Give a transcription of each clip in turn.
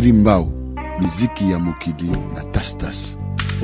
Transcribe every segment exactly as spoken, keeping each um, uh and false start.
birimbao, miziki ya mokili na tastas.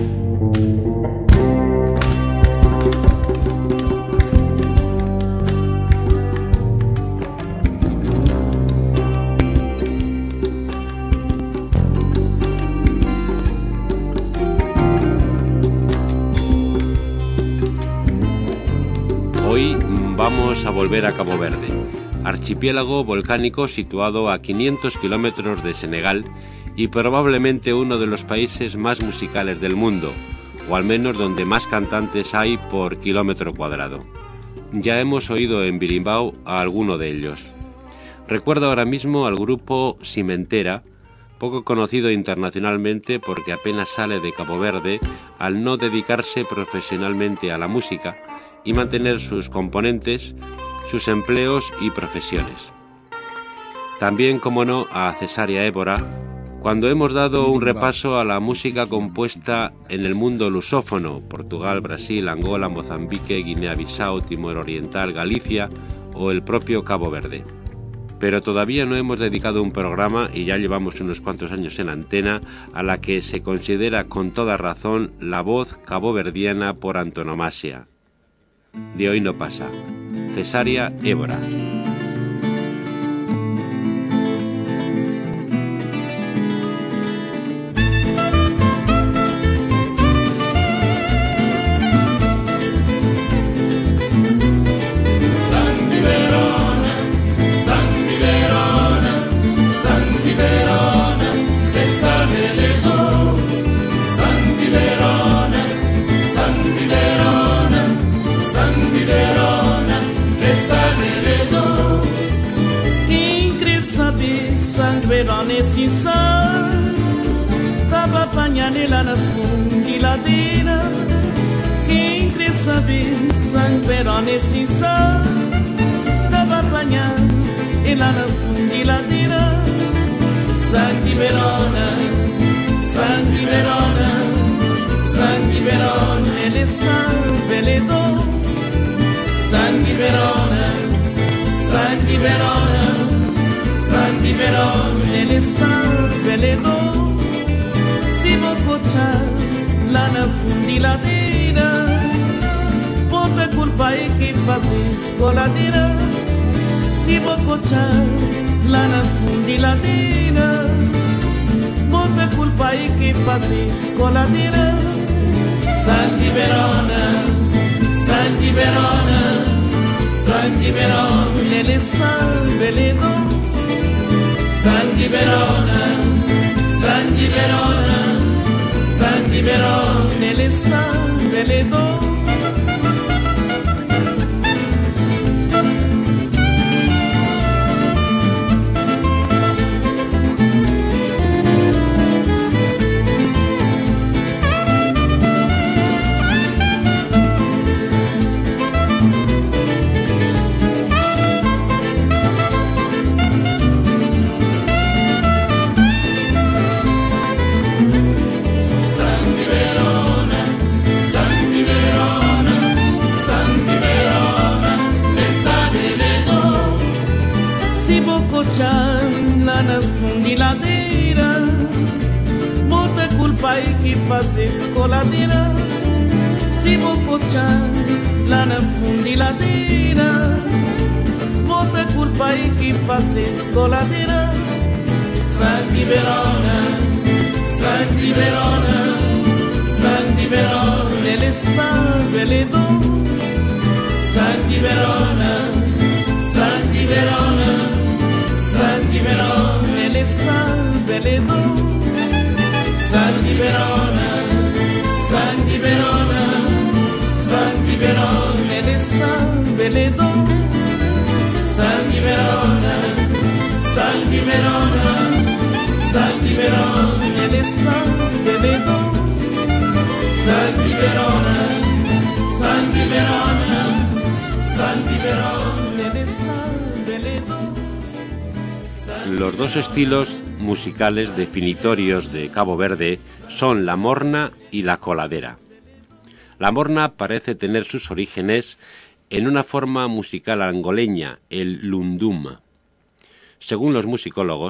Hoy vamos a volver a Cabo Verde, archipiélago volcánico situado a quinientos kilómetros de Senegal y probablemente uno de los países más musicales del mundo, o al menos donde más cantantes hay por kilómetro cuadrado. Ya hemos oído en birimbao a alguno de ellos. Recuerdo ahora mismo al grupo Cimentera, poco conocido internacionalmente porque apenas sale de Cabo Verde al no dedicarse profesionalmente a la música y mantener sus componentes, sus empleos y profesiones. También, como no, a Cesárea Évora, cuando hemos dado un repaso a la música compuesta en el mundo lusófono, Portugal, Brasil, Angola, Mozambique, Guinea-Bissau, Timor Oriental, Galicia o el propio Cabo Verde. Pero todavía no hemos dedicado un programa, y ya llevamos unos cuantos años en antena, a la que se considera con toda razón la voz caboverdiana por antonomasia. De hoy no pasa. Cesárea Évora. Nesse sol, tava apanhando lá na fundiladeira. Quem quer saber, sangueiro nesse sol, tava apanhando lá na fundiladeira. Sangue Verona, sangue Verona, sangue Verona, ele sabe, ele doce. Sangue Verona, sangue Verona. Sangue Verona, ele sabe, ele doce. Se vou cochar lá na fundiladeira, bota culpa aí que faz escoladeira. Se vou cochar lá na fundiladeira, bota culpa aí que faz escoladeira. Sangue Verona, sangue Verona, sangue Verona, ele sabe, ele doce. Sangue Verona, sangue Verona, sangue Verona, ele sabe, ele doce. Lá na fundiladeira, bota culpa aí que faz escoladeira. Se vou cochar lá na fundiladeira, bota culpa aí que faz escoladeira. Sangue Verona, sangue Verona, sangue Verona, ele sabe, ele doce. Sangue Verona, sangue Verona, sangue Verona, ele sabe, ele doce. Sangue Verona, sangue Verona, sangue Verona, ele sabe, ele doce. Sangue Verona, sangue Verona, sangue Verona, ele sabe, ele doce. Sangue Verona, sangue Verona, sangue Verona, ele sabe, ele doce. Los dos estilos musicales definitorios de Cabo Verde son la morna y la coladera. La morna parece tener sus orígenes en una forma musical angoleña, el lundum. Según los musicólogos,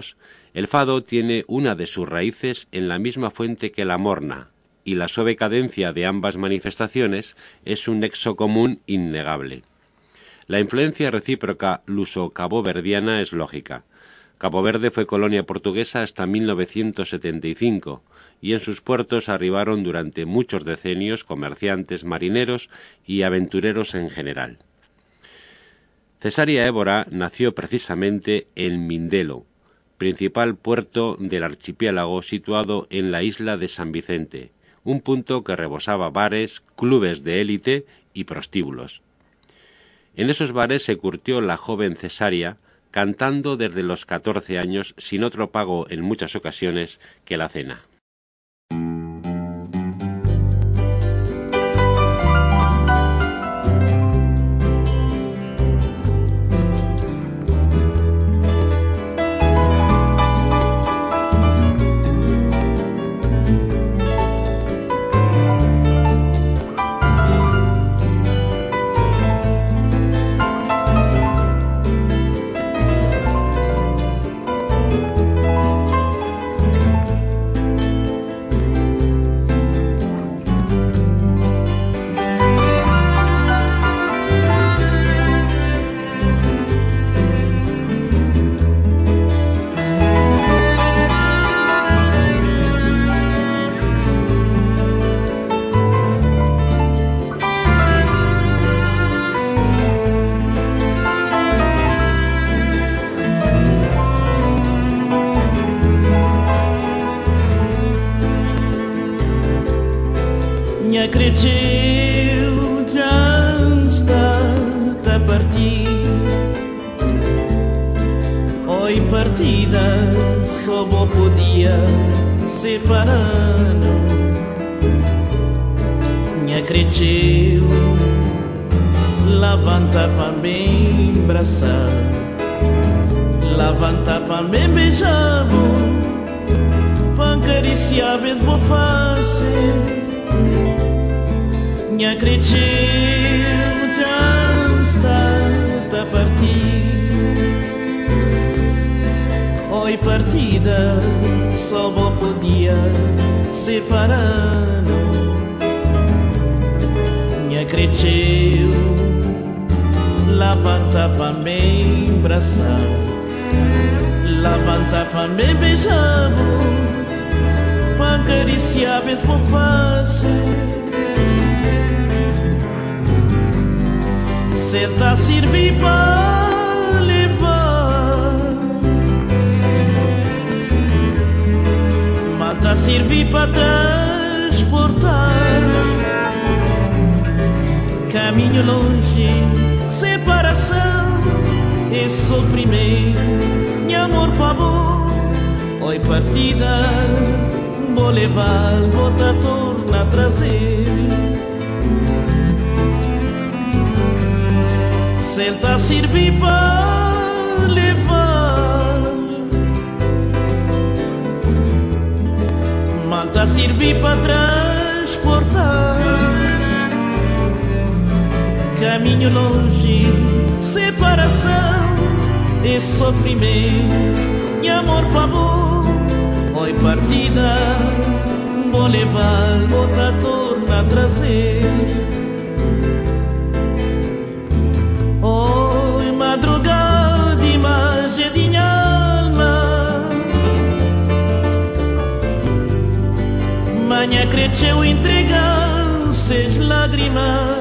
El fado tiene una de sus raíces en la misma fuente que la morna, y la suave cadencia de ambas manifestaciones es un nexo común innegable. La influencia recíproca luso-caboverdiana es lógica. Cabo Verde fue colonia portuguesa hasta mil novecientos setenta y cinco, y en sus puertos arribaron durante muchos decenios comerciantes, marineros y aventureros en general. Cesarea Évora nació precisamente en Mindelo, principal puerto del archipiélago situado en la isla de San Vicente, un punto que rebosaba bares, clubes de élite y prostíbulos. En esos bares se curtió la joven Cesaria, cantando desde los catorce años sin otro pago en muchas ocasiones que la cena. Cresceu já está a partir. Oi partida só vou podia separando. Minha cresceu levanta para bem abraçar, levanta para bem beijar, para acariciar mesmo face. Minha cresceu já está a partir. Oi partida só vou podia separando. Minha cresceu levanta para me abraçar, levanta para me beijar, para acariciar mesmo face. Cê tá servir pra levar, mas tá servir pra transportar. Caminho longe, separação e sofrimento. Meu amor pra bom, oi partida, vou levar, vou tá torna a trazer. Cê tá servir pra levar, mas tá servir pra transportar. Caminho longe, separação e sofrimento. Meu amor pra bom, oi partida, vou levar, vou tá torna a trazer. Oi madrugada, imagem de minha alma, manhã cresceu entregar seis lágrimas.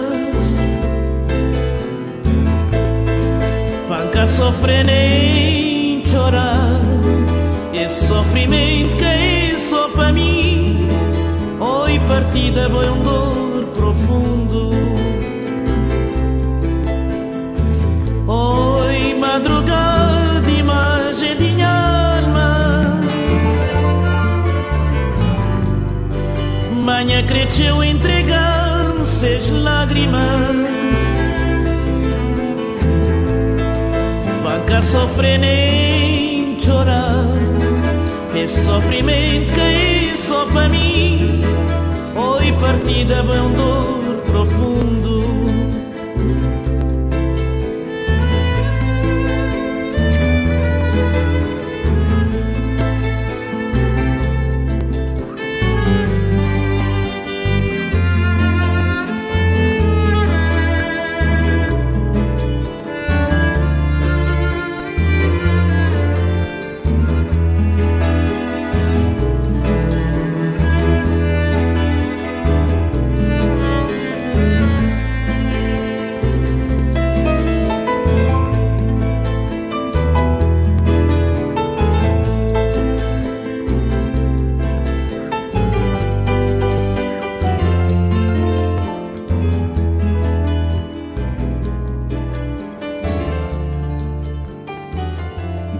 Panca sofrer nem chorar, esse sofrimento que é só pra mim. Oi partida, foi um dor profundo. Oi madrugada, imagem de minha alma, manhã cresceu entregar seis lágrimas. Panca sofrer nem chorar, esse sofrimento que é só pra mim. Oi partida, é um dor profundo.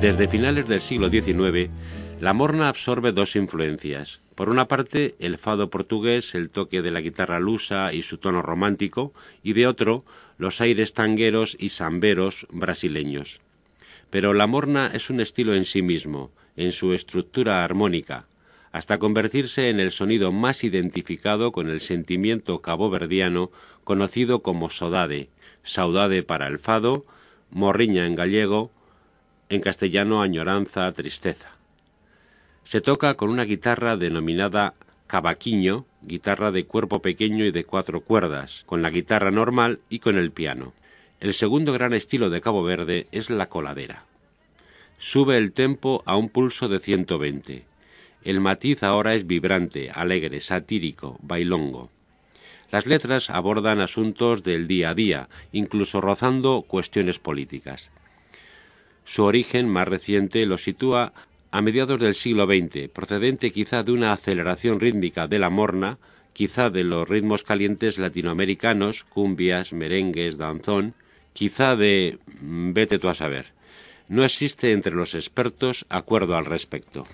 Desde finales del siglo diecinueve, la morna absorbe dos influencias. Por una parte, el fado portugués, el toque de la guitarra lusa y su tono romántico, y de otro, los aires tangueros y samberos brasileños. Pero la morna es un estilo en sí mismo, en su estructura armónica, hasta convertirse en el sonido más identificado con el sentimiento caboverdiano conocido como saudade, saudade para el fado, morriña en gallego, en castellano añoranza, tristeza. Se toca con una guitarra denominada cavaquinho, guitarra de cuerpo pequeño y de cuatro cuerdas, con la guitarra normal y con el piano. El segundo gran estilo de Cabo Verde es la coladera. Sube el tempo a un pulso de ciento veinte. El matiz ahora es vibrante, alegre, satírico, bailongo. Las letras abordan asuntos del día a día, incluso rozando cuestiones políticas. Su origen más reciente lo sitúa a mediados del siglo veinte, procedente quizá de una aceleración rítmica de la morna, quizá de los ritmos calientes latinoamericanos, cumbias, merengues, danzón, quizá de... vete tú a saber. No existe entre los expertos acuerdo al respecto.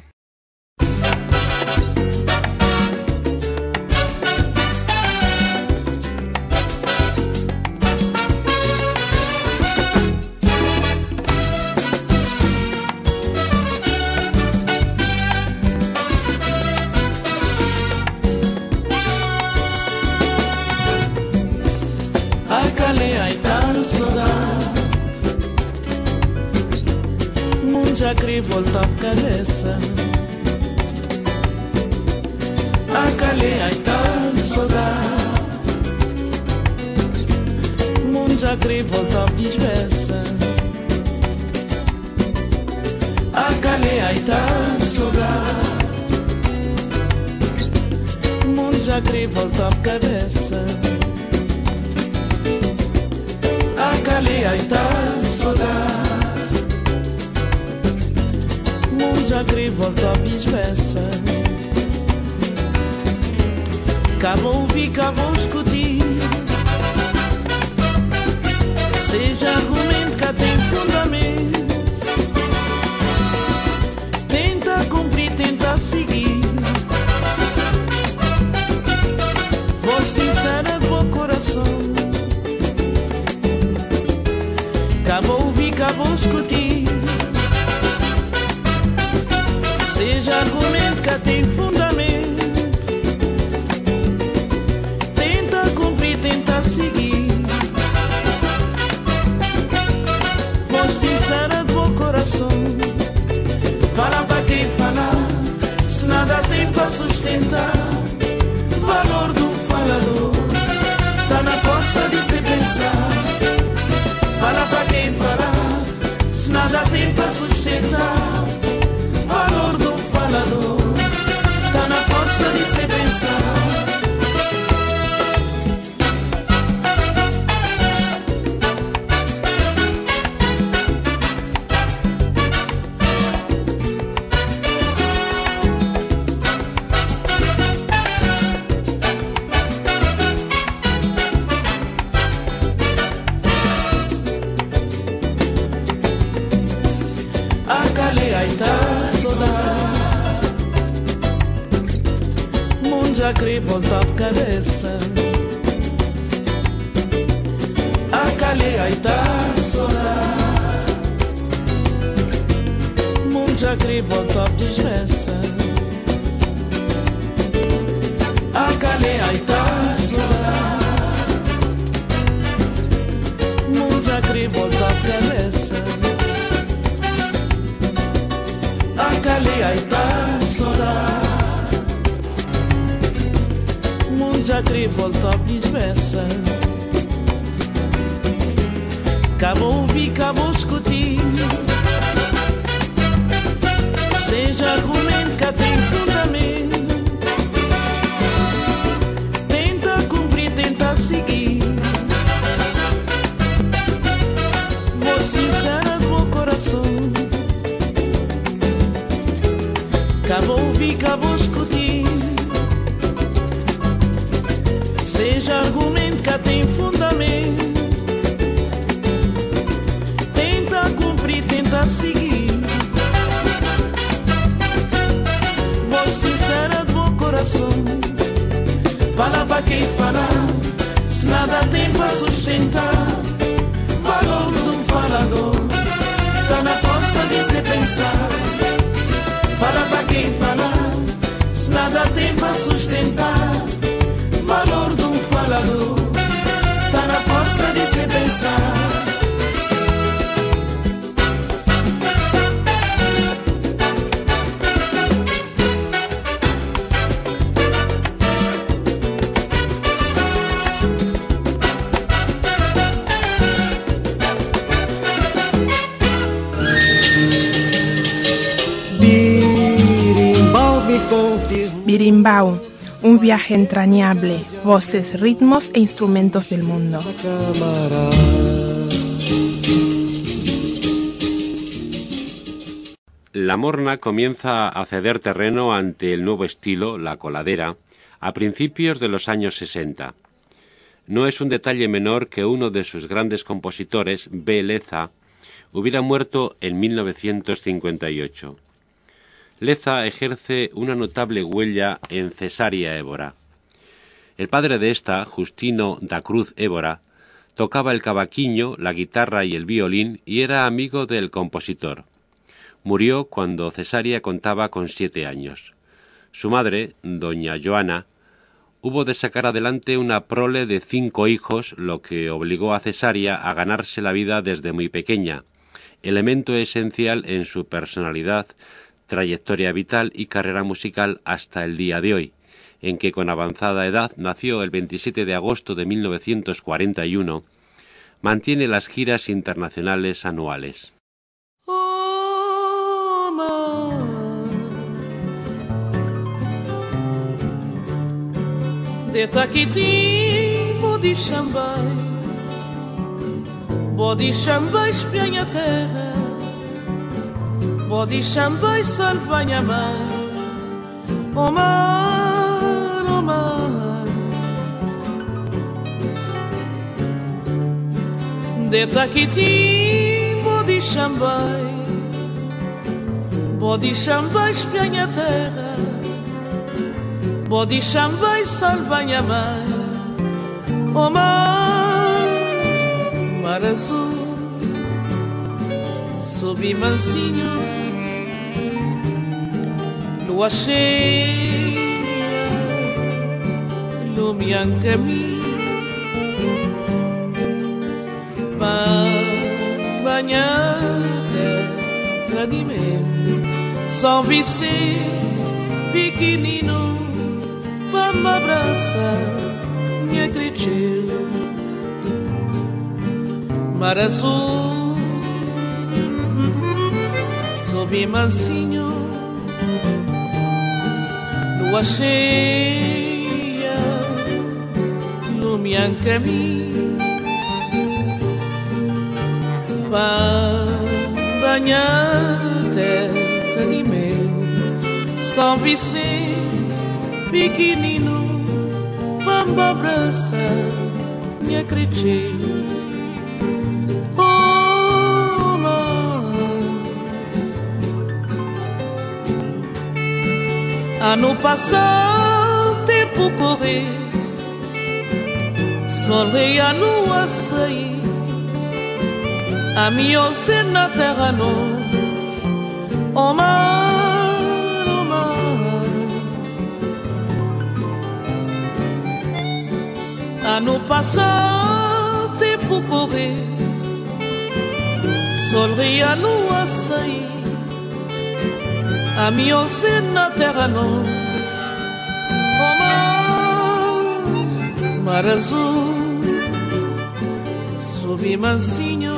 Já queria voltar a cabeça. A calei ai tal saudade. Mundo já queria voltar a desbeça. A calei ai tal saudade. Mundo já queria voltar a cabeça. A calei ai tal saudade. Já queria voltar a desbeça. Cabo ouvir, cabo escutir. Seja argumento que tem fundamento. Tenta cumprir, tenta seguir. Vou sincera do meu coração. Cabo ouvir, cabo escutir. Seja argumento que tem fundamento. Tenta cumprir, tenta seguir. Vou sincera do meu coração. Fala pra quem falar, se nada tem pra sustentar. Valor do falador tá na força de se pensar. Fala pra quem falar, se nada tem pra sustentar. Valor do falador tá na força de se pensar. A calei ai tá saudade. Mundo já queria voltar a cabeça. A calei ai tá saudade. Mundo já queria voltar a desbeça. A calei ai tá saudade. Mundo já queria voltar a cabeça. A calei ai tá saudade. Mundo já queria voltar a desbeça. Cabo ouvir, cabo escutir. Seja argumento que tem fundamento. Tenta cumprir, tenta seguir. Vou sincera do meu coração. Cabo ouvir, cabo escutir. Seja argumento que tem fundamento. Tenta cumprir, tenta seguir. voz sincera do meu coração. Fala pra quem falar, se nada tem pra sustentar. Valor do falador tá na força de se pensar. Fala pra quem falar, se nada tem pra sustentar. Valor do falador tá na força de se pensar. Birimbau, un viaje entrañable, voces, ritmos e instrumentos del mundo. La morna comienza a ceder terreno ante el nuevo estilo, la coladera, a principios de los años sesenta. No es un detalle menor que uno de sus grandes compositores, B. Leza, hubiera muerto en mil novecientos cincuenta y ocho. Leza ejerce una notable huella en Cesárea Évora. El padre de esta, Justino da Cruz Évora, tocaba el cavaquinho, la guitarra y el violín y era amigo del compositor. Murió cuando Cesárea contaba con siete años. Su madre, doña Joana, hubo de sacar adelante una prole de cinco hijos, lo que obligó a Cesárea a ganarse la vida desde muy pequeña, elemento esencial en su personalidad, trayectoria vital y carrera musical hasta el día de hoy, en que con avanzada edad nació el veintisiete de agosto de mil novecientos cuarenta y uno, mantiene las giras internacionales anuales. Oh, de Taquitim, bodi chambai, bodi chambai espianha terra. Bodi chambai salvanha mar, o mar, o mar. De Taquitim, bodi chambai, bodi chambai espianha terra. Bodi chambai salvanha mar, o mar, mar azul. Subi mansinho, lua cheia, iluminando caminho, para banhar terra de meu. São Vicente, pequenino, para me abraçar, me acreditou. Mar azul, subi mansinho, lua cheia, iluminando caminho, para banhar terra de meu. São Vicente, pequenino, para me abraçar, me acreditou. Ano passado, tempo correr, sol e a lua sair, a minha na terra nós, o mar, o mar. Ano passado, tempo correr, sol e a lua sair, a minha na terra nós, o mar, mar azul. Subi mansinho,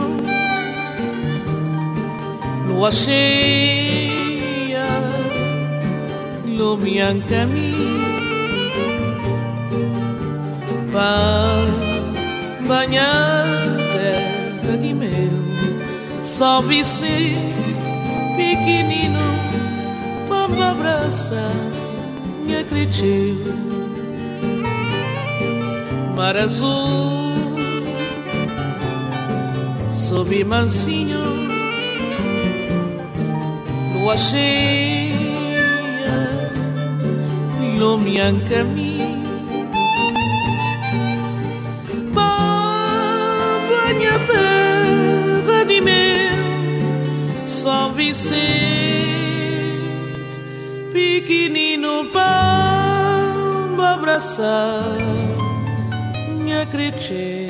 lua cheia, iluminando caminho, para banhar terra de meu. São Vicente, pequenino, para me abraçar, me acreditou. Mar azul, subi mansinho, lua cheia, no me han caminho. Banha terra de meu São Vicente, pequenino para abraçar minha creche.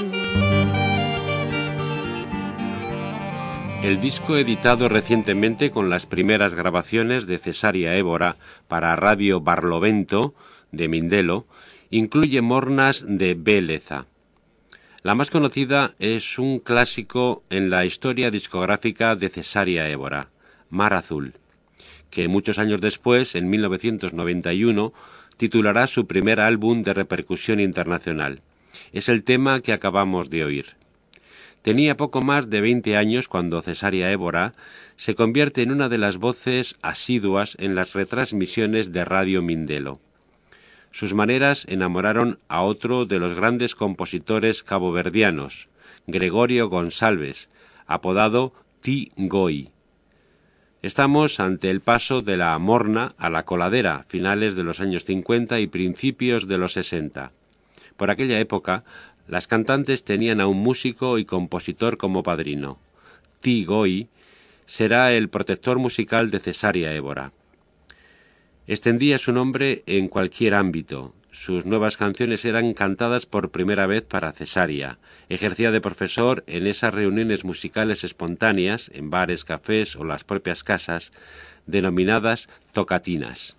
El disco, editado recientemente con las primeras grabaciones de Cesaria Évora para Radio Barlovento de Mindelo, incluye mornas de Béleza. La más conocida es un clásico en la historia discográfica de Cesaria Évora, Mar Azul, que muchos años después, en mil novecientos noventa y uno, titulará su primer álbum de repercusión internacional. Es el tema que acabamos de oír. Tenía poco más de veinte años cuando Cesaria Évora se convierte en una de las voces asiduas en las retransmisiones de Radio Mindelo. Sus maneras enamoraron a otro de los grandes compositores caboverdianos, Gregorio Gonçalves, apodado Ti Goi. Estamos ante el paso de la morna a la coladera, finales de los años cincuenta y principios de los sesenta. Por aquella época, las cantantes tenían a un músico y compositor como padrino. Ti Goi será el protector musical de Cesaria Évora. Extendía su nombre en cualquier ámbito. Sus nuevas canciones eran cantadas por primera vez para Cesaria. Ejercía de profesor en esas reuniones musicales espontáneas, en bares, cafés o las propias casas, denominadas tocatinas.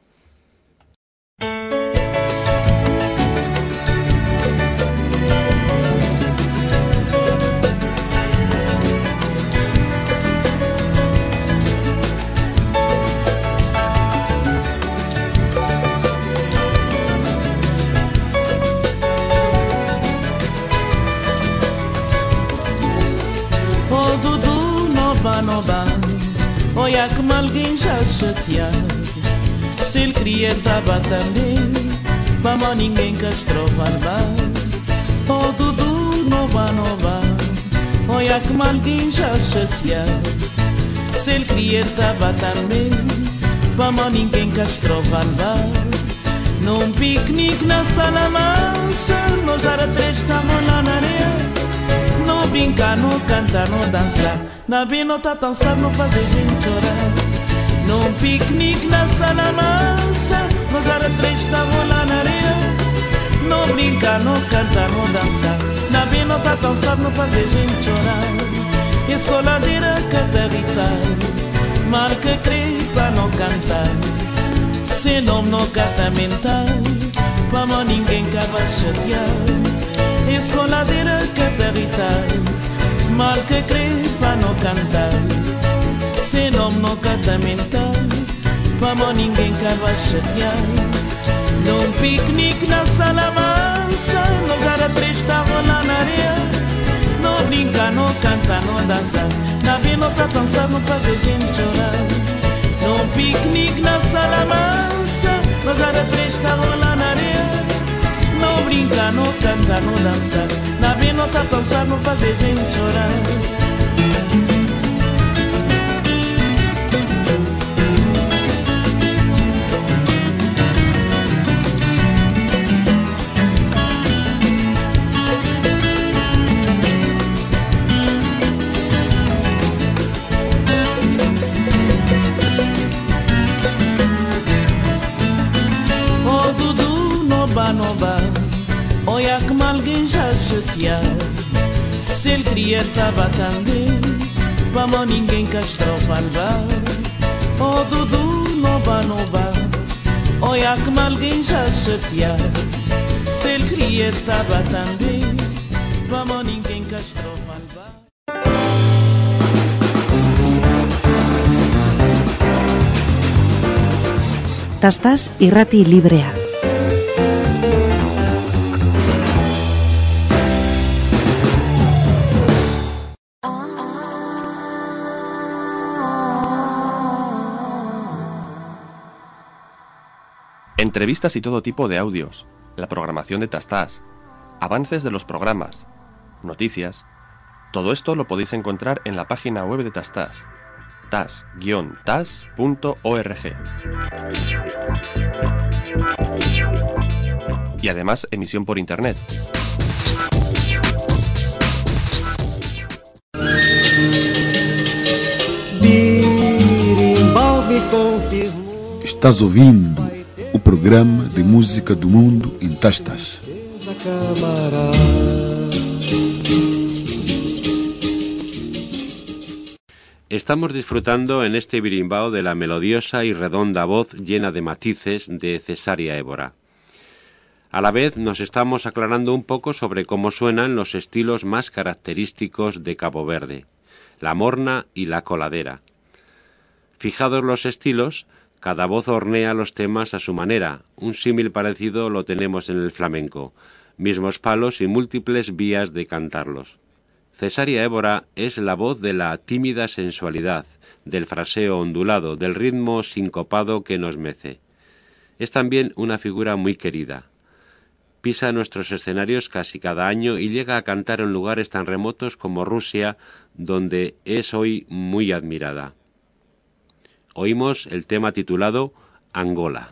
Noba, olha como alguém já chateado. Se ele queria tava também, vamos ninguém castrova levar. Oh Dudu, nova, nova, olha como alguém já chateado. Se ele queria tava também, vamos ninguém castrova levar. Num piquenique na sala mansa, nós era três estamos lá na areia. Não brincar, não cantar, não dançar. Na bem não tá dançar, não fazer gente chorar. Num piquenique na sala mansa, nós era três estavam lá na areia. Não brincar, não cantar, não dançar. Na bem não tá dançar, não fazer gente chorar. Escoladeira catarritar, marca crê pra não cantar. Sem nome não cata mental, pra ninguém cava chatear. Escoladeira catarritar, marca crê pra não cantar. Sem nome não cata mental, pra ninguém cava chatear. Num piquenique na sala mansa, nós era três estavam lá na areia. Não brincar, não cantar, não dançar. Na vida não tá dançar, não fazer gente chorar. Num piquenique na sala mansa, nós era três estavam lá na areia. Não brincar, não cantar, não dançar. Na vida não tá dançar, não fazer gente chorar. Nova, olha como alguém já chateado. Se ele queria tava também, vamos ninguém castrou para levar. Oh Dudu, nova, nova, olha como alguém já chateado. Se ele queria tava também, vamos ninguém castrou para levar. Tastas irrati librea. Entrevistas y todo tipo de audios, la programación de Tastas, avances de los programas, noticias. Todo esto lo podéis encontrar en la página web de Tastas, tas guion tas punto org. y además emisión por Internet. Estás ouvindo o programa de música do mundo em Tastas. Estamos disfrutando en este birimbao de la melodiosa y redonda voz llena de matices de Cesárea Évora. A la vez nos estamos aclarando un poco sobre cómo suenan los estilos más característicos de Cabo Verde, la morna y la coladera. Fijados los estilos, cada voz hornea los temas a su manera. Un símil parecido lo tenemos en el flamenco, mismos palos y múltiples vías de cantarlos. Cesárea Évora es la voz de la tímida sensualidad, del fraseo ondulado, del ritmo sincopado que nos mece. Es también una figura muy querida. Pisa nuestros escenarios casi cada año y llega a cantar en lugares tan remotos como Rusia, donde es hoy muy admirada. Oímos el tema titulado Angola.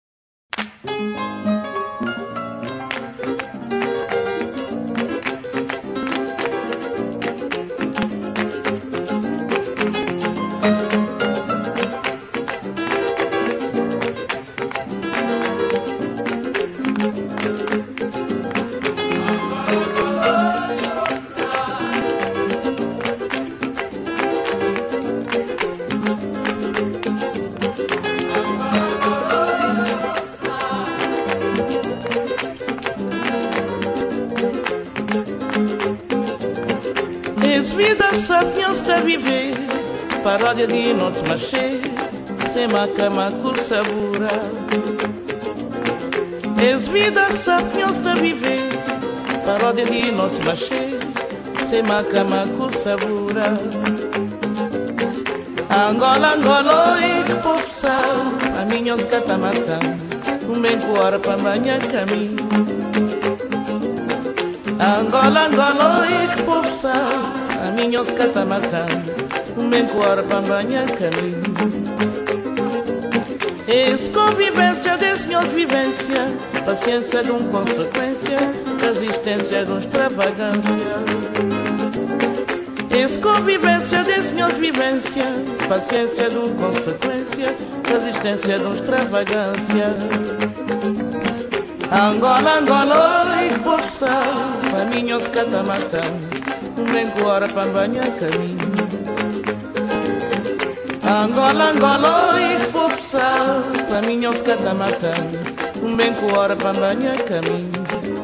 Está a viver, paródia de noite machê, sem macama com sabura. És vida, sapiens está a viver, paródia de noite machê, sem macama com sabura. Angola, Angola, e que povo sal, a minha os catamatã, um bem coar para banhar caminho. Angola, Angola, e que povo sal, a minha os catamatã, um bem coar para banhar caminho. Esse convivência desse senhor vivência, paciência de um consequência, resistência de um extravagância. Esse convivência desse senhor vivência, paciência de um consequência, resistência de um extravagância. Angola, Angola, e por sal, a minha os catamatã, um bem coar para banhar caminho. Angola, Angola, e por sal, a minha os catamatã, um bem coar para banhar caminho.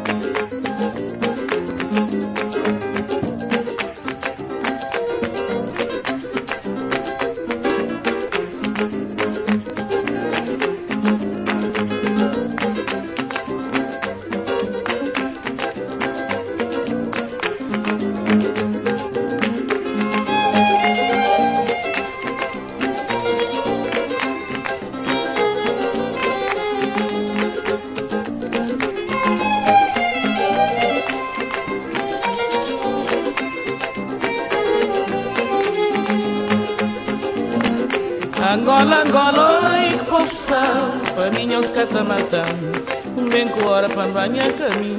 Angola, Angola, e que povo sal, para minha os catamatã, um bem coar para banhar caminho.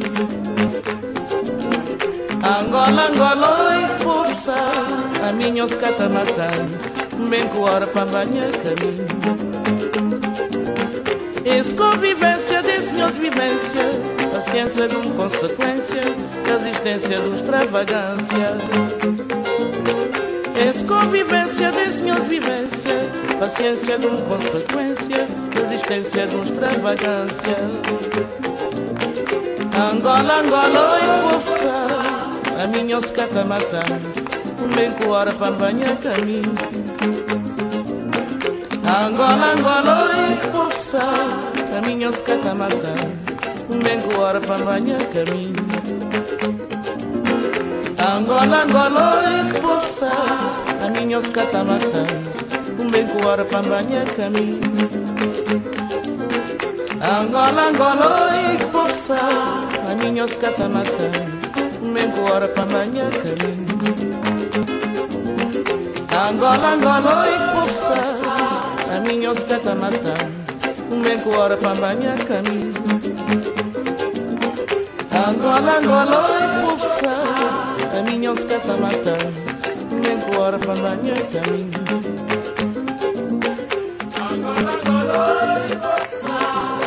Angola, Angola, e que povo sal, a minha os catamatã, um bem coar para banhar caminho. Esse convivência desse senhor vivência, paciência de uma consequência, resistência de uma extravagância. Esse convivência desse senhor vivência, paciência de uma consequência, resistência de uma extravagância. Angola, Angola, e povo sal, a minha os catamatã, um bem coar para banhar caminho. Angola, Angola, e que povo sal, a minha os catamatã, um bem coar para banhar caminho. Angola, Angola, e que povo sal, a minha os catamatã, um bem coar para banhar caminho. Angola, Angola, e que povo sal, a minha os catamatã, um bem coar para banhar caminho. Angola, Angola, e que povo sal, a minha os catamatã, um bem coar para banhar caminho. Angola, Angola, oi, povo sabe, a minha onça está matando, nem com a hora para andar no caminho. Angola, Angola, oi, povo sabe.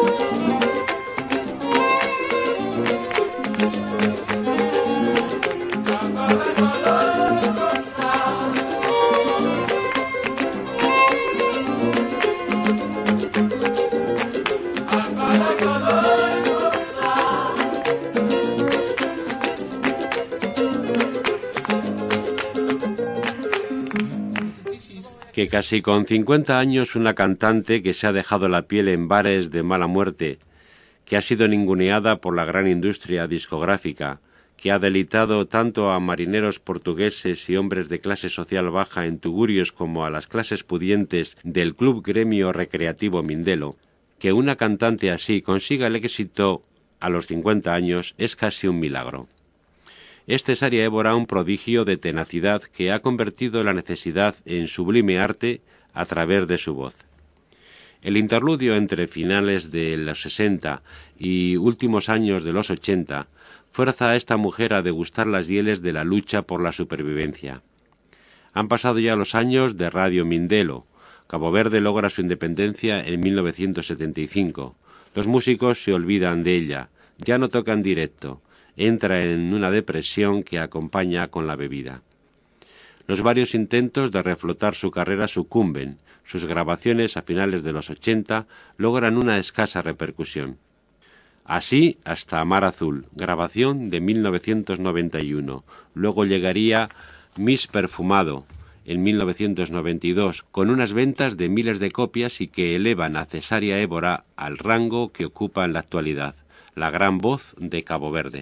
Que casi con cincuenta años una cantante que se ha dejado la piel en bares de mala muerte, que ha sido ninguneada por la gran industria discográfica, que ha deleitado tanto a marineros portugueses y hombres de clase social baja en tugurios como a las clases pudientes del Club Gremio Recreativo Mindelo, que una cantante así consiga el éxito a los cincuenta años es casi un milagro. Es Cesaria Évora un prodigio de tenacidad que ha convertido la necesidad en sublime arte a través de su voz. El interludio entre finales de los sesenta y últimos años de los ochenta fuerza a esta mujer a degustar las hieles de la lucha por la supervivencia. Han pasado ya los años de Radio Mindelo. Cabo Verde logra su independencia en mil novecientos setenta y cinco. Los músicos se olvidan de ella, ya no tocan directo. Entra en una depresión que acompaña con la bebida. Los varios intentos de reflotar su carrera sucumben. Sus grabaciones a finales de los ochenta logran una escasa repercusión. Así hasta Mar Azul, grabación de mil novecientos noventa y uno. Luego llegaría Miss Perfumado en mil novecientos noventa y dos, con unas ventas de miles de copias y que elevan a Cesaria Évora al rango que ocupa en la actualidad, la gran voz de Cabo Verde.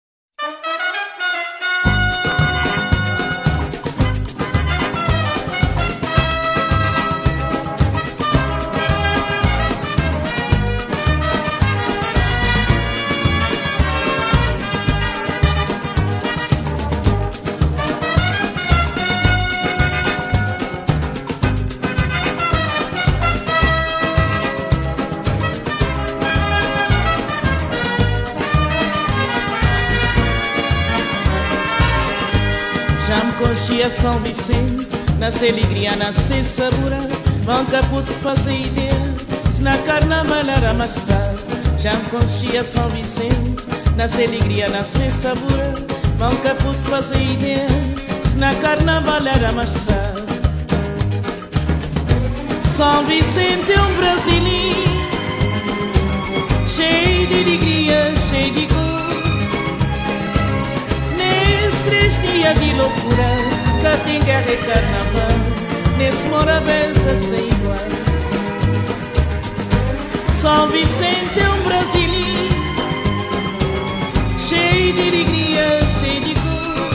São Vicente, nasce alegria, nasce sabor, vão caputo fazer ideia, se na carnaval era marçal. Já me conhecia São Vicente, nasce alegria, nasce sabor, vão caputo fazer ideia, se na carnaval era marçal. São Vicente é um brasileiro, cheio de alegria, cheio de cor, nesses três dias de loucura. Cá tem guerra e carnaval, nesse Morabeza sem igual. São Vicente é um brasileiro, cheio de alegria, cheio de cor.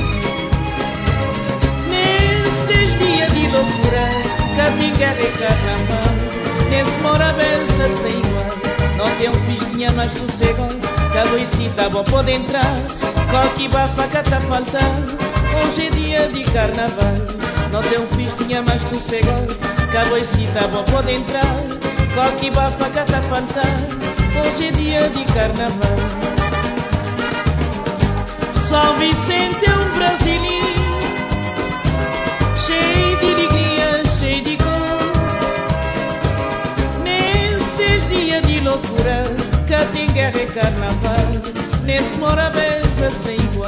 Nesses três dias de loucura, cá tem guerra e carnaval, nesse Morabeza sem igual. Não tem um festinha mais sossegado, cada cita bom pode entrar, qualquer bafaca tá faltando. Hoje é dia de carnaval, não tem um festinha mais sossegado, cabo e cita bom pode entrar, qualquer bafaca tá faltando. Hoje é dia de carnaval. São Vicente é um brasileiro, cheio de alegria, cheio de cor. Nesses dias de loucura, cá tem guerra e carnaval, nesse Morabeza sem igual.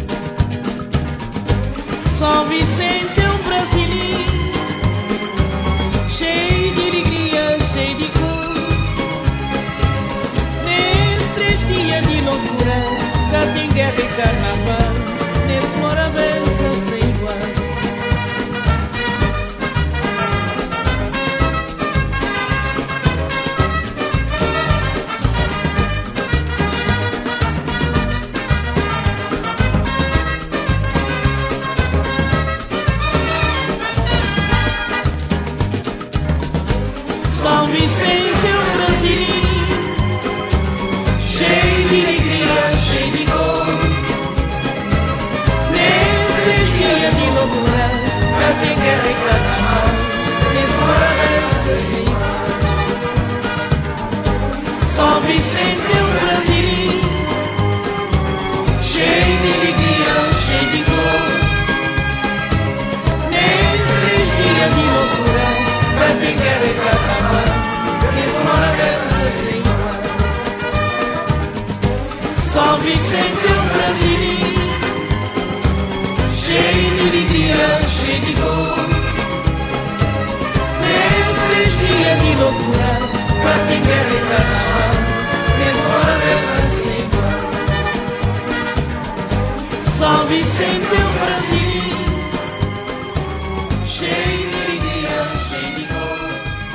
São Vicente é um brasileiro, cheio de alegria, cheio de cor. Nesses três dias de loucura, cá tem guerra e carnaval, nesse Morabeza sem igual. São Vicente é um brasileiro, cheio de alegria, cheio de cor. Nesses três dias de loucura, cá tem guerra e carnaval, nesse Morabeza sem igual. São Vicente é um brasileiro, Vicente é um Brasil cheio de alegria, cheio de dor. Nesses três dias de loucura, Catinguela e Carnaval, fora dessa ceifa. São Vicente é um Brasil cheio de alegria, cheio de dor.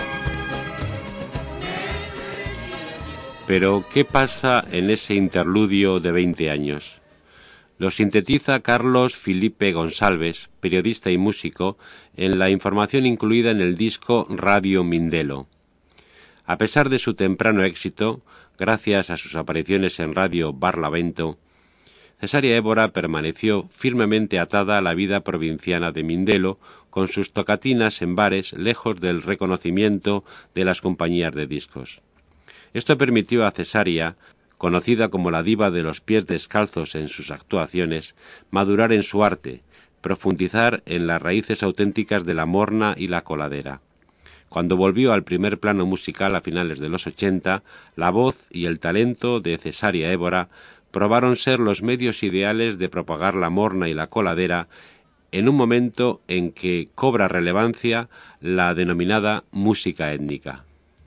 Pero, ¿qué pasa en ese interludio de veinte años? Lo sintetiza Carlos Felipe González, periodista y músico, en la información incluida en el disco Radio Mindelo. A pesar de su temprano éxito, gracias a sus apariciones en Radio Barlavento, Cesárea Évora permaneció firmemente atada a la vida provinciana de Mindelo, con sus tocatinas en bares lejos del reconocimiento de las compañías de discos. Esto permitió a Cesárea, conocida como la diva de los pies descalzos en sus actuaciones, madurar en su arte, profundizar en las raíces auténticas de la morna y la coladera. Cuando volvió al primer plano musical a finales de los ochenta, la voz y el talento de Cesárea Évora probaron ser los medios ideales de propagar la morna y la coladera en un momento en que cobra relevancia la denominada música étnica.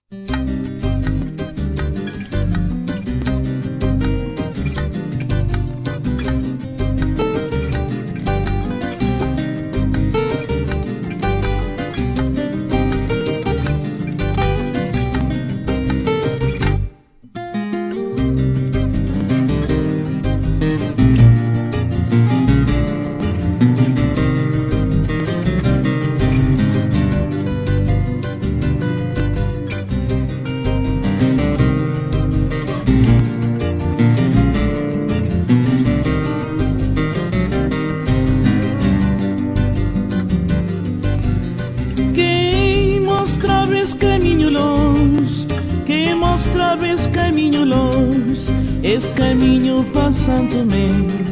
Es caminho para Santo Tomé.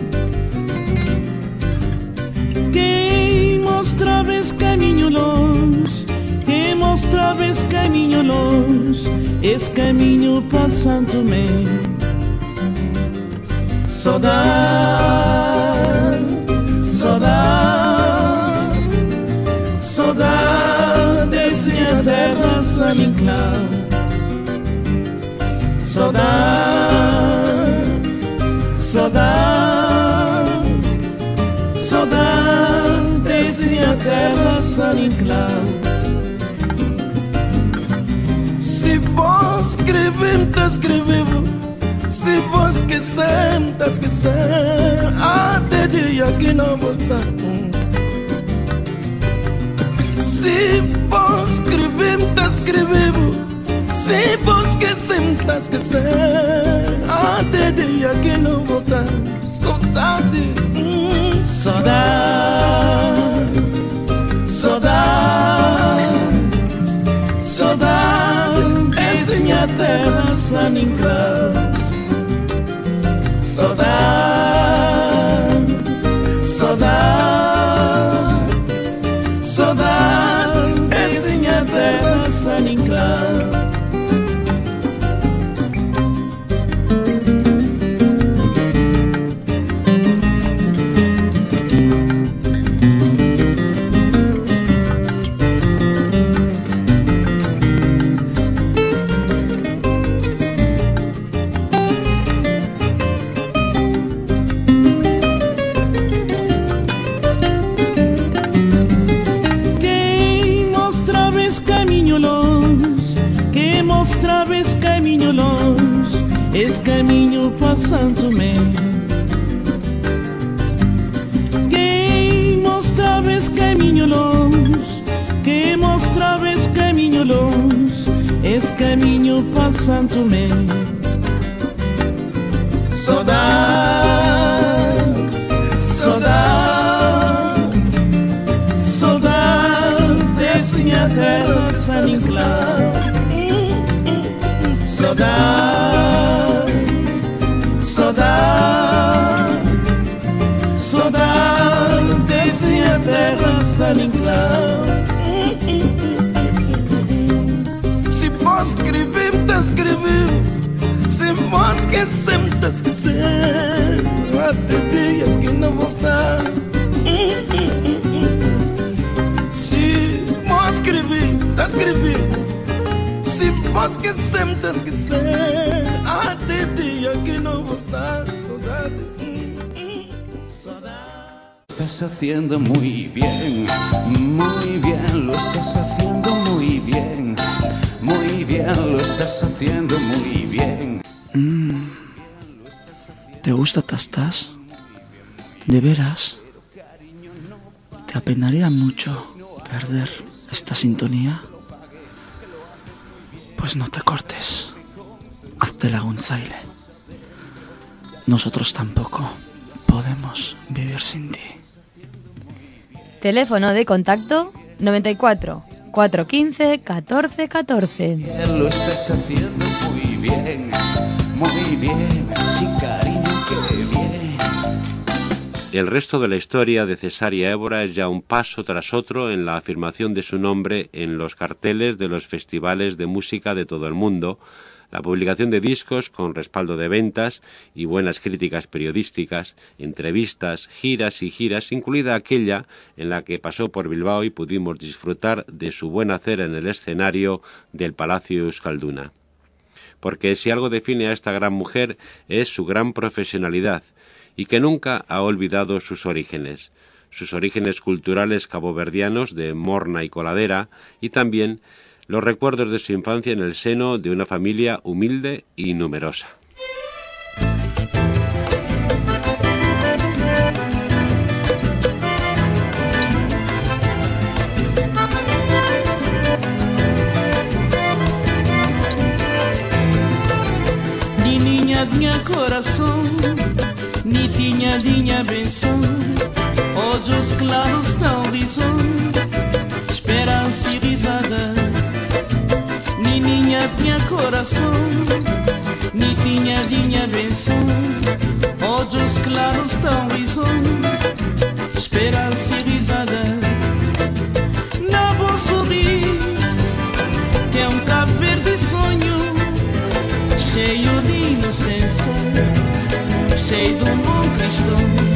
Quem mostrava esse caminho longe, quem mostrava esse caminho longe, esse caminho para Santo Tomé. Saudade, saudade, saudade desse minha terra saninclar. Saudade, saudade, saudade desse minha terra saninclar. Se vos escrever, tá escrevendo. Se vos esquecer, tá esquecer. Até dia que não voltar. Se vos escrever, tá escrevendo. Se vos esquecer, tá esquecer. Até dia que não voltar. Saudade, hum, saudade, saudade, saudade. Essa minha terra saninclar. Saudade, saudade, saudade. Essa minha terra saninclar. Esse caminho para Santo Tomé. Quem mostrava esse caminho longe, quem mostrava esse caminho longe, esse caminho para Santo Tomé. Saudade, saudade, saudade desse minha terra saninclar. Saudade, saudade, saudade desse minha terra saninclar. Se vos escrever, tá escrevendo. Se vou esquecer, me esquecer até dia que não voltar. Se vou escrever, tá escrever. Se vou esquecer, me esquecer até dia que não voltar. Saudade, saudade. Estás haciendo muy bien, muy bien, lo estás haciendo muy bien, muy bien, lo estás haciendo muy bien. Mm. ¿Te gusta Tastas? ¿De veras? ¿Te apenaría mucho perder esta sintonía? Pues no te cortes, hazte la gunzaile. Nosotros tampoco podemos vivir sin ti. Teléfono de contacto noventa y cuatro, cuatrocientos quince, catorce catorce. Lo estás haciendo muy bien, muy bien, sí cariño, qué bien. El resto de la historia de Cesárea Évora es ya un paso tras otro en la afirmación de su nombre en los carteles de los festivales de música de todo el mundo, la publicación de discos con respaldo de ventas y buenas críticas periodísticas, entrevistas, giras y giras, incluida aquella en la que pasó por Bilbao y pudimos disfrutar de su buen hacer en el escenario del Palacio Euskalduna. Porque si algo define a esta gran mujer es su gran profesionalidad y que nunca ha olvidado sus orígenes, sus orígenes culturales caboverdianos de morna y coladera y también los recuerdos de su infancia en el seno de una familia humilde y numerosa. Ni niña tinha coração, ni tinha dinha benção, olhos claros tão visão, esperança e risada. Ni niña tinha coração, ni tinha dinha benção, olhos claros tão visão, esperança e risada. Na bom sorriso tem um cabo verde sonho, cheio de inocência, cheio de um bom cristão.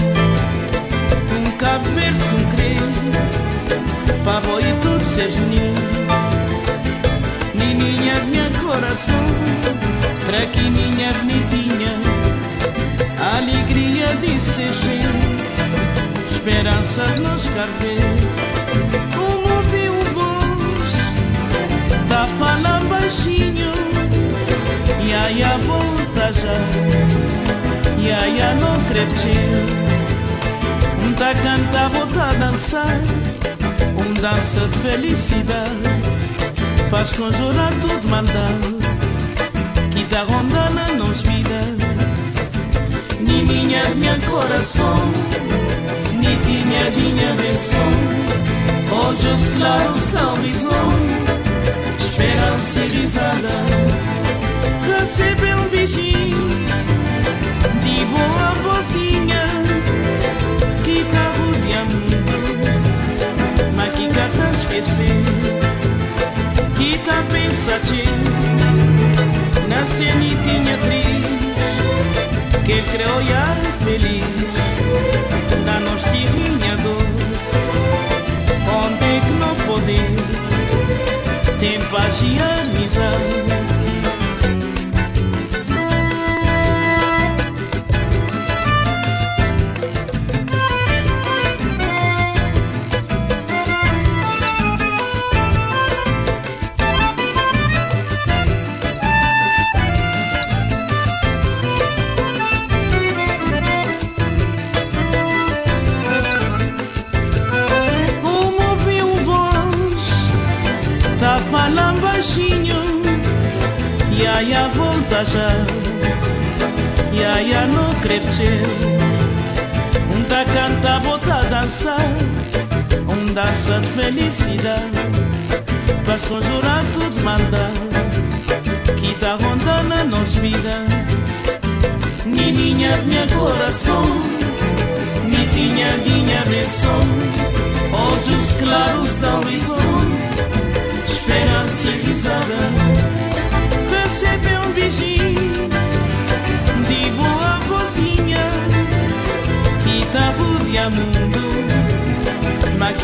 Um cabo verde concreto, para boi e tudo ser genil. Nininha, minha coração, traquininha bonitinha, alegria de ser gente, esperança de nos carver. Como ouvi um voz, tá falando baixinho, e aí a volta já, e aí a não crepetir. Um tá cantar, volta a dançar, um dança de felicidade. Faz conjurar tudo maldade que tá rondando nos vida. Ni minha, minha coração, ni tinha, dinha benção, olhos claros tão visão, esperança e risada. Recebe um beijinho de boa vozinha que tá rodeando, mas que tá esquecer. Que tá pensativo, na cenitinha triste, que ele creu olhar feliz, na nossa terrinha doce, onde é que não poder, tem paz e amizade. Falando baixinho, e aí a volta já, e aí a não crepecer. Um tá canta, bota a dançar, um dança de felicidade, faz conjurar tudo maldade que tá rondando a nossa vida. Nininha, minha coração, ni tinha, dinha benção, olhos claros dão visão, esperança e risada. Recebe um beijinho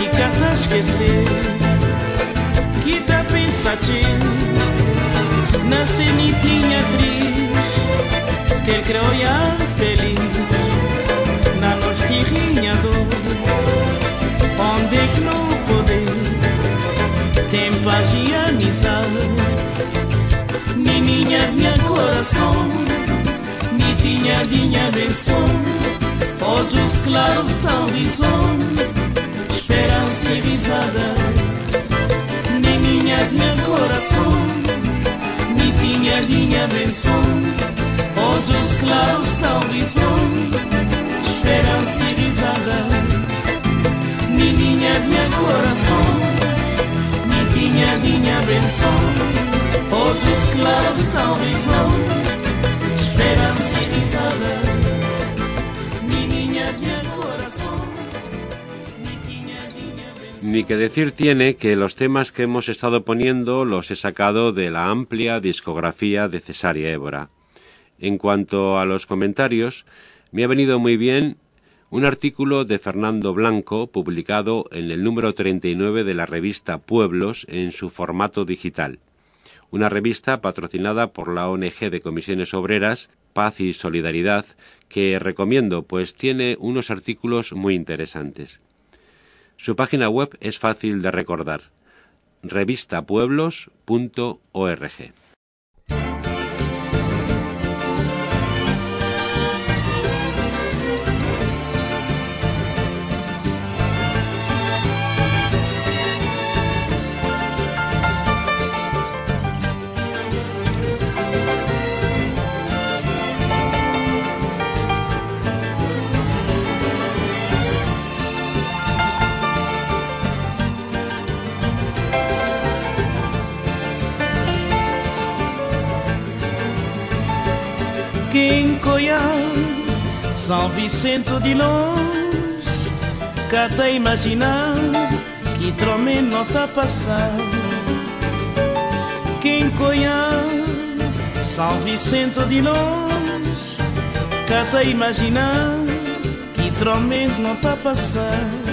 que cata esquecer, que tá pensativo, na cenitinha triste, que ele criou já feliz, na nossa terrinha doce, onde é que não poder, tem paz e amizade, menina minha coração, nitinha minha benção, olhos claros são visão, esperança e risada, menina minha coração, nitinha minha benção, olhos claros são visão, esperança e risada, menina minha coração, nitinha minha benção, olhos claros são visão, esperança e risada. Ni que decir tiene que los temas que hemos estado poniendo los he sacado de la amplia discografía de Cesárea Évora. En cuanto a los comentarios, me ha venido muy bien un artículo de Fernando Blanco publicado en el número treinta y nueve de la revista Pueblos en su formato digital. Una revista patrocinada por la O N G de Comisiones Obreras, Paz y Solidaridad, que recomiendo, pues tiene unos artículos muy interesantes. Su página web es fácil de recordar, revistapueblos punto org. Quem coia São Vicente de longe, cá tá imaginar que trome não tá passando. Quem coia São Vicente de longe, cá tá imaginar que trome não tá passando.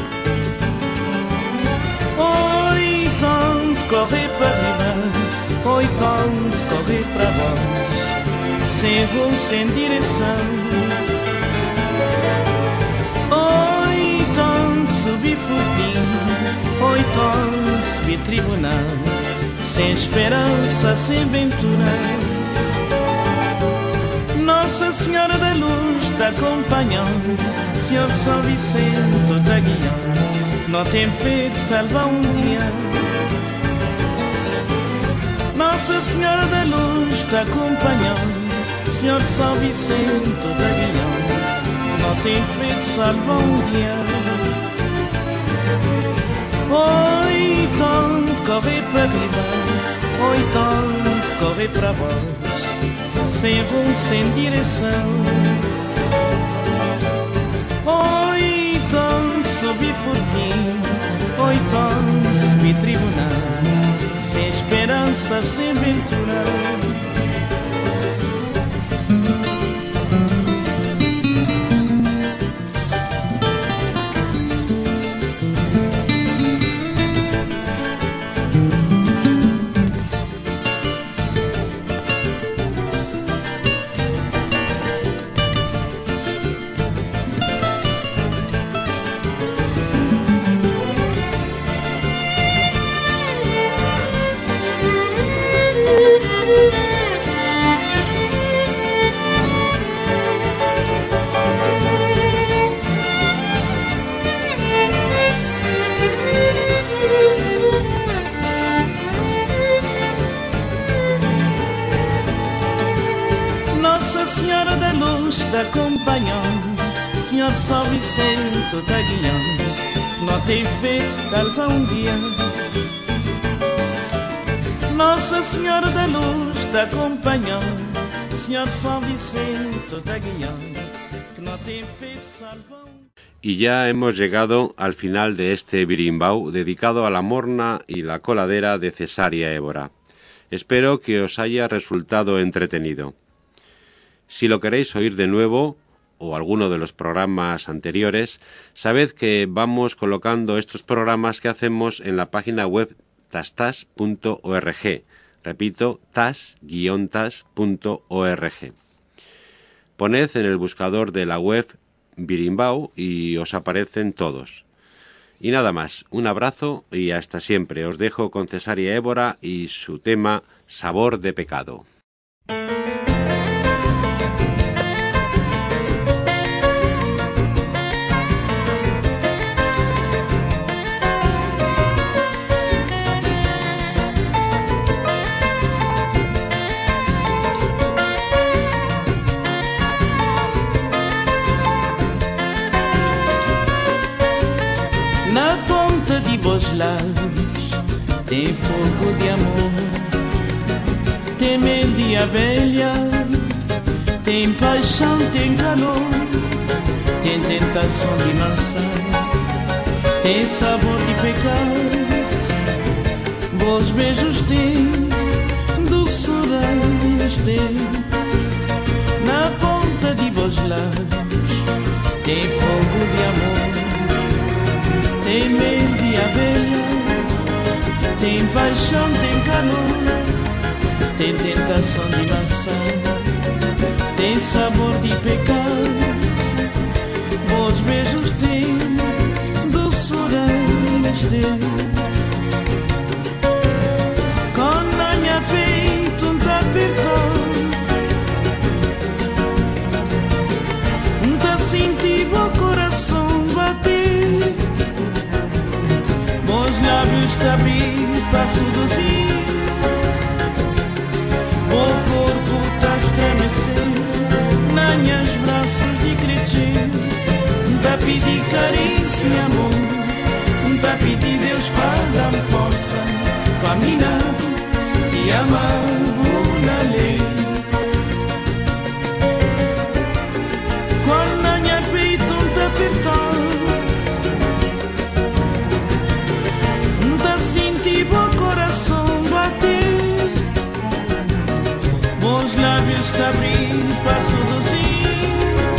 Oi, tanto correr para riba, oi, tanto correr para baixo, sem rumo, sem direção. Oi, tanto subir furtinho, oi, tanto subir tribunal, sem esperança, sem ventura. Nossa Senhora da Luz está acompanhando, Senhor São Vicente está guiando, não tem feito salvar um dia. Nossa Senhora da Luz está acompanhando, Senhor São Vicente está guiando, não tem feito salvar um dia. Oi, tanto correr para riba, oi, tanto correr para baixo, sem rumo, sem direção. Oi, tanto subir furtinho, oi, tanto subir tribunal, sem esperança, sem ventura. Nossa Senhora da Luz está acompanhando, Senhor São Vicente está guiando, não tem feito calva um dia. Nossa Senhora da Luz está acompanhando, Senhor São Vicente está guiando, que não tem feito salva um dia. Y ya hemos llegado al final de este birimbau dedicado a la morna y la coladera de Cesárea Évora. Espero que os haya resultado entretenido. Si lo queréis oír de nuevo o alguno de los programas anteriores, sabed que vamos colocando estos programas que hacemos en la página web tastas punto org. Repito, tas guion tas punto org. Poned en el buscador de la web Birimbau y os aparecen todos. Y nada más, un abrazo y hasta siempre. Os dejo con Cesárea Évora y su tema Sabor de Pecado. Os lábios tem fogo de amor, tem mel de abelha, tem paixão, tem calor, tem tentação de maçã, tem sabor de pecado. Bons beijos tem, doçuras tem, na ponta de bons lábios tem fogo de amor, tem mel de abelha, tem paixão, tem calor, tem tentação de maçã, tem sabor de pecado. Bons beijos tem, doçuras tem. Com na minha peito um tá apertado, um tá sentindo o coração bater. Bons lábios te abrir para seduzir, o corpo tá estremecer, nas minhas braços de crescer, tá pedir carícia e amor, tá pedir Deus para dar força, para minar e amar uma lei. Quando na minha peito tá apertado, senti o coração bater, bons lábios te abrir para seduzir,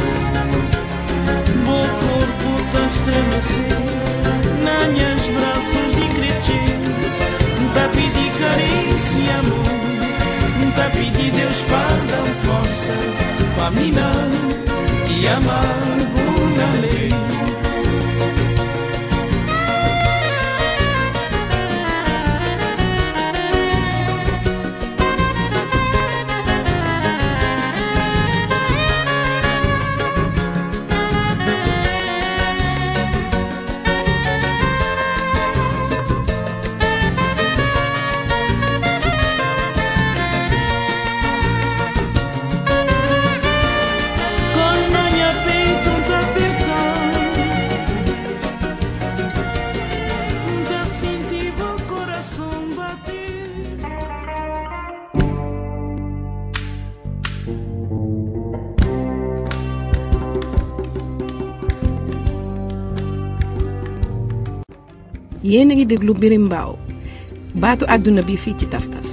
o corpo te estremecer, nas minhas braços de crescer, tá pedir carícia e amor, tá pedir Deus para dar força, para minar e amar uma lei. yéen a ngi déglu Birimbau baatu àdduna bi fii ci Tas Tas.